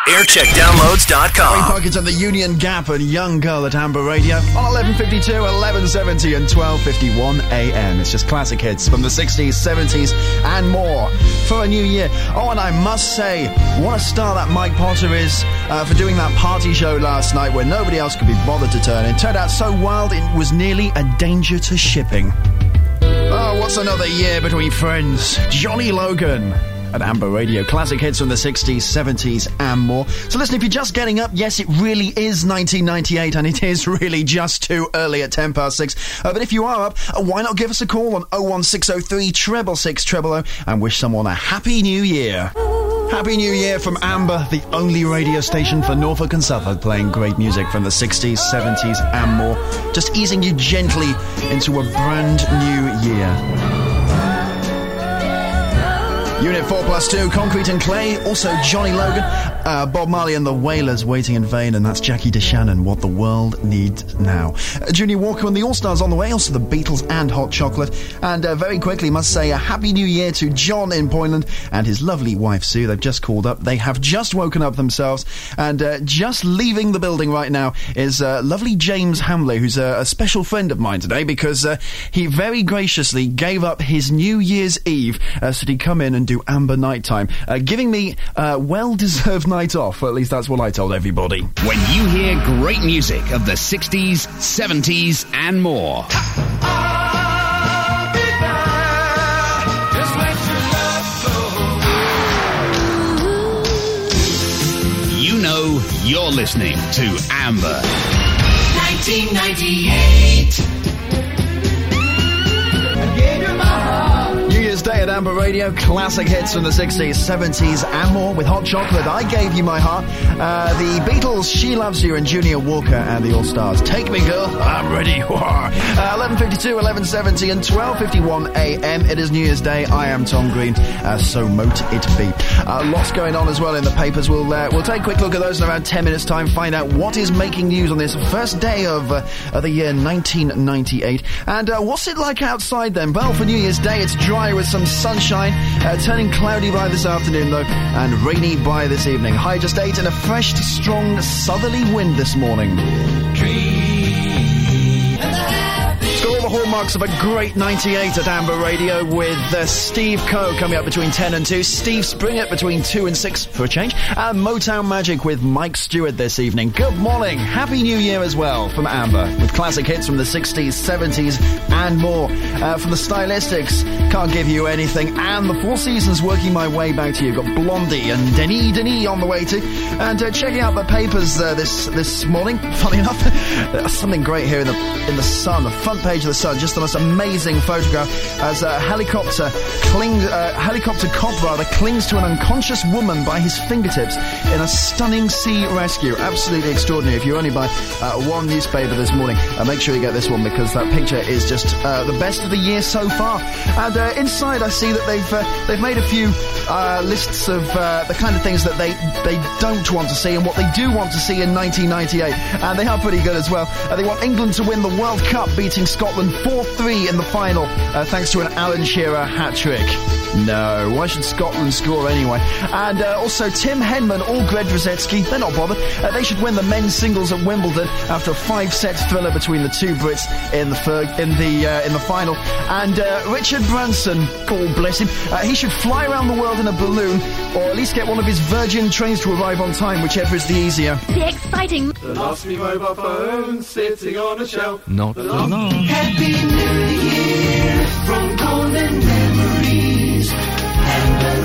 Aircheckdownloads.com. Ray Pockets of the Union Gap and Young Girl at Amber Radio on 11:52, 11:70 and 12:51 a.m. It's just classic hits from the 60s, 70s and more for a new year. Oh, and I must say, what a star that Mike Potter is for doing that party show last night where nobody else could be bothered to turn in. Turned out so wild it was nearly a danger to shipping. Oh, what's another year between friends? Johnny Logan at Amber Radio. Classic hits from the 60s, 70s and more. So listen, if you're just getting up, yes, it really is 1998 and it is really just too early at 10 past 6. But if you are up, why not give us a call on 01603 666 000 and wish someone a Happy New Year. Happy New Year from Amber, the only radio station for Norfolk and Suffolk, playing great music from the 60s, 70s and more. Just easing you gently into a brand new year. Unit 4+2, Concrete and Clay, also Johnny Logan, Bob Marley and the Wailers, Waiting in Vain, and that's Jackie DeShannon, What the World Needs Now. Junior Walker and the All-Stars on the way, also the Beatles and Hot Chocolate. And very quickly, must say a Happy New Year to John in Poyland and his lovely wife Sue. They've just called up. They have just woken up themselves, and just leaving the building right now is lovely James Hamley, who's a special friend of mine today, because he very graciously gave up his New Year's Eve so that he'd come in and do Amber Nighttime, giving me a well-deserved night off. At least that's what I told everybody. When you hear great music of the 60s, 70s and more, you know you're listening to Amber. 1998. Day at Amber Radio, classic hits from the 60s, 70s and more with Hot Chocolate. I Gave You My Heart, the Beatles, She Loves You, and Junior Walker and the All-Stars. Take Me Girl, I'm ready. 11:52, 11:70 and 12:51 a.m. It is New Year's Day. I am Tom Green, so mote it be. Lots going on as well in the papers. We'll take a quick look at those in around 10 minutes time, find out what is making news on this first day of the year 1998. And what's it like outside then? Well, for New Year's Day, it's dry with some sunshine, turning cloudy by this afternoon though, and rainy by this evening. High just 8 and a fresh to strong southerly wind this morning. It's got all the hallmarks of a great 98 at Amber Radio with Steve Coe coming up between 10 and 2, Steve Springer between 2 and 6 for a change, and Motown Magic with Mike Stewart this evening. Good morning, Happy New Year as well from Amber, with classic hits from the 60s, 70s and more. From the Stylistics, Can't Give You Anything, and the Four Seasons working my way back to you. Got Blondie and Denis on the way too. And checking out the papers this morning, funny enough, something great here in the Sun, the front page of the Sun, just the most amazing photograph as a helicopter cop clings to an unconscious woman by his fingertips in a stunning sea rescue. Absolutely extraordinary. If you only buy one newspaper this morning, make sure you get this one, because that picture is just the best of the year so far. And inside I see that they've made a few lists of the kind of things that they don't want to see and what they do want to see in 1998, and they are pretty good as well. They want England to win the World Cup, beating Scotland 4-3 in the final, thanks to an Alan Shearer hat-trick. No, why should Scotland score anyway? And also Tim Henman or Greg Rosetsky, they're not bothered. They should win the men's singles at Wimbledon after a 5-set thriller between the two Brits in the final. And Richard Branson, God bless him, he should fly around the world in a balloon, or at least get one of his Virgin trains to arrive on time, whichever is the easier. The exciting. The lost me mobile phone sitting on a shelf. Not for long. Happy New Year from Golden Memories and the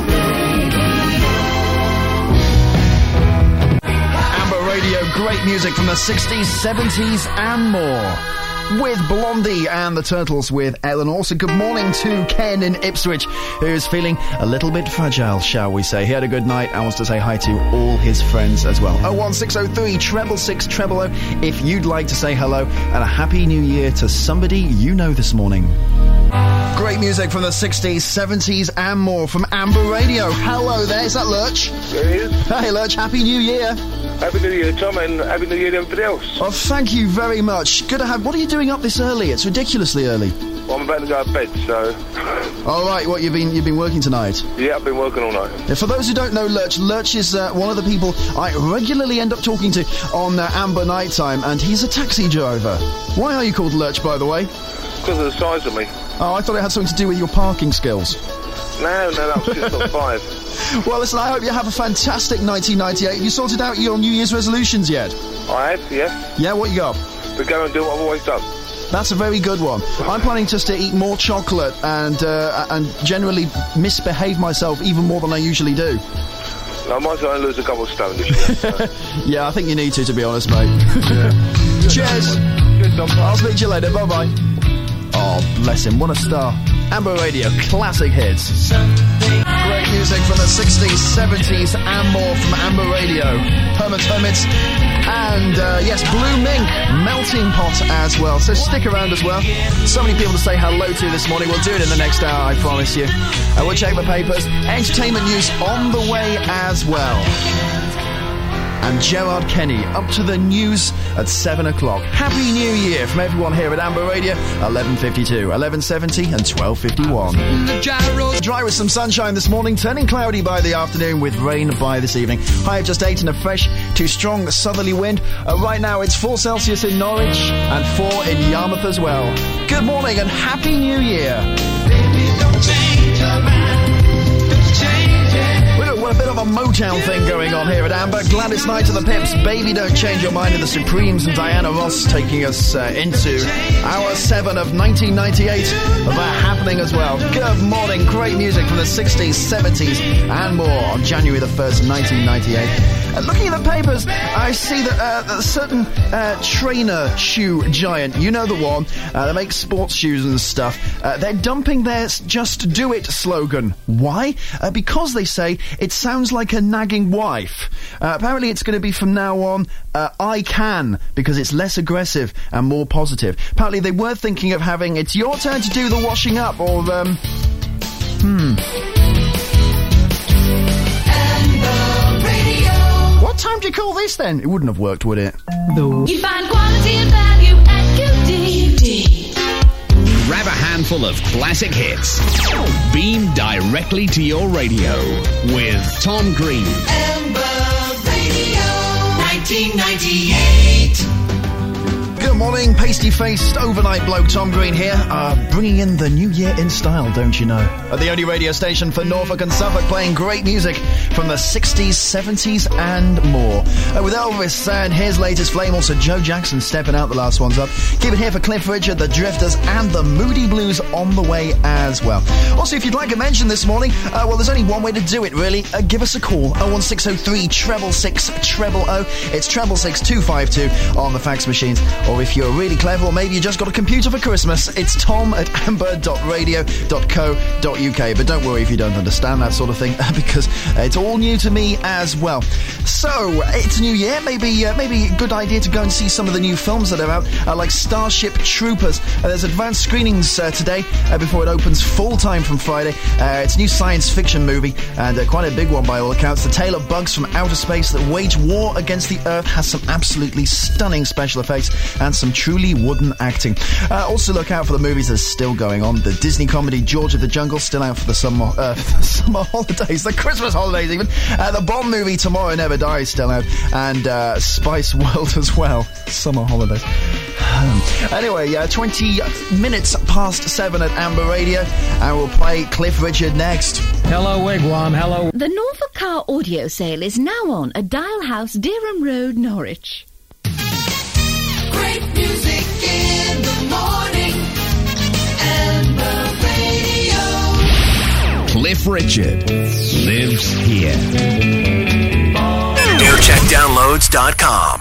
Amber Radio, great music from the 60s, 70s and more. With Blondie and the Turtles with Eleanor. So good morning to Ken in Ipswich, who's feeling a little bit fragile, shall we say. He had a good night and wants to say hi to all his friends as well. 01603 666 000 if you'd like to say hello, and a Happy New Year to somebody you know this morning. Great music from the 60s, 70s and more from Amber Radio. Hello there, is that Lurch? There he is. Hey Lurch, Happy New Year. Happy New Year, Tom, and Happy New Year to everybody else. Oh, thank you very much. Good to have... What are you doing up this early? It's ridiculously early. I'm about to go to bed, so... All right, what, you've been working tonight? Yeah, I've been working all night. Yeah, for those who don't know Lurch is one of the people I regularly end up talking to on Amber Nighttime, and he's a taxi driver. Why are you called Lurch, by the way? Because of the size of me. Oh, I thought it had something to do with your parking skills. No, that was just not 5. Well, listen, I hope you have a fantastic 1998. Have you sorted out your New Year's resolutions yet? I have, yes. Yeah, what you got? To go and do what I've always done. That's a very good one. I'm planning just to eat more chocolate and generally misbehave myself even more than I usually do. I might try and lose a couple of stone this year. So. Yeah, I think you need to be honest, mate. Cheers. Good, Tom. I'll speak to you later. Bye-bye. Oh, bless him. What a star. Amber Radio, classic hits. Great music from the 60s, 70s, and more from Amber Radio. Hermits, and yes, Blue Mink, Melting Pot as well. So stick around as well. So many people to say hello to this morning. We'll do it in the next hour, I promise you. We'll check the papers. Entertainment news on the way as well. And Gerard Kenny up to the news at 7 o'clock. Happy New Year from everyone here at Amber Radio. 11:52, 11:70 and 12:51. Dry with some sunshine this morning, turning cloudy by the afternoon with rain by this evening. High of just 8 and a fresh to strong southerly wind. Right now it's 4 Celsius in Norwich and 4 in Yarmouth as well. Good morning and Happy New Year. Baby, don't change your mind. We've got a bit of a Motown thing going on here at Amber. Gladys Knight and the Pips, Baby Don't Change Your Mind, and the Supremes and Diana Ross taking us into hour 7 of 1998. That happening as well. Good morning, great music from the 60s, 70s and more on January the 1st, 1998. Looking at the papers, I see that a certain trainer shoe giant, you know the one, that makes sports shoes and stuff, they're dumping their Just Do It slogan. Why? Because they say it sounds like a nagging wife. Apparently it's going to be from now on, I Can, because it's less aggressive and more positive. Apparently they were thinking of having It's Your Turn to Do the Washing Up, or, What time do you call this then? It wouldn't have worked, would it? You find quality and value at QD. Grab a handful of classic hits. Beam directly to your radio with Tom Green. Amber Radio 1998. Good morning, pasty-faced overnight bloke Tom Green here, bringing in the new year in style, don't you know? At the only radio station for Norfolk and Suffolk, playing great music from the 60s, 70s and more. With Elvis and his latest flame, also Joe Jackson stepping out the last ones up. Keep it here for Cliff Richard, the Drifters and the Moody Blues on the way as well. Also, if you'd like a mention this morning, well, there's only one way to do it, really. Give us a call, 01603 666 000. It's 666 252 on the fax machines. Or if you're really clever, or maybe you just got a computer for Christmas, it's tom@amber.radio.co.uk. But don't worry if you don't understand that sort of thing, because it's all new to me as well. So, it's a new year. Maybe a good idea to go and see some of the new films that are out, like Starship Troopers. There's advanced screenings today before it opens full-time from Friday. It's a new science fiction movie, and quite a big one by all accounts. The tale of bugs from outer space that wage war against the Earth has some absolutely stunning special effects and some truly wooden acting. Also look out for the movies that are still going on. The Disney comedy George of the Jungle, still out for the summer holidays, the Christmas holidays even. The Bond movie Tomorrow Never Dies, still out. And Spice World as well. Summer holidays. Anyway, 20 minutes past 7 at Amber Radio, and we'll play Cliff Richard next. Hello, Wigwam. Hello. The Norfolk Car audio sale is now on at Dial House, Dereham Road, Norwich. Great music in the morning. Amber Radio. Cliff Richard lives here. NewCheckDownloads.com.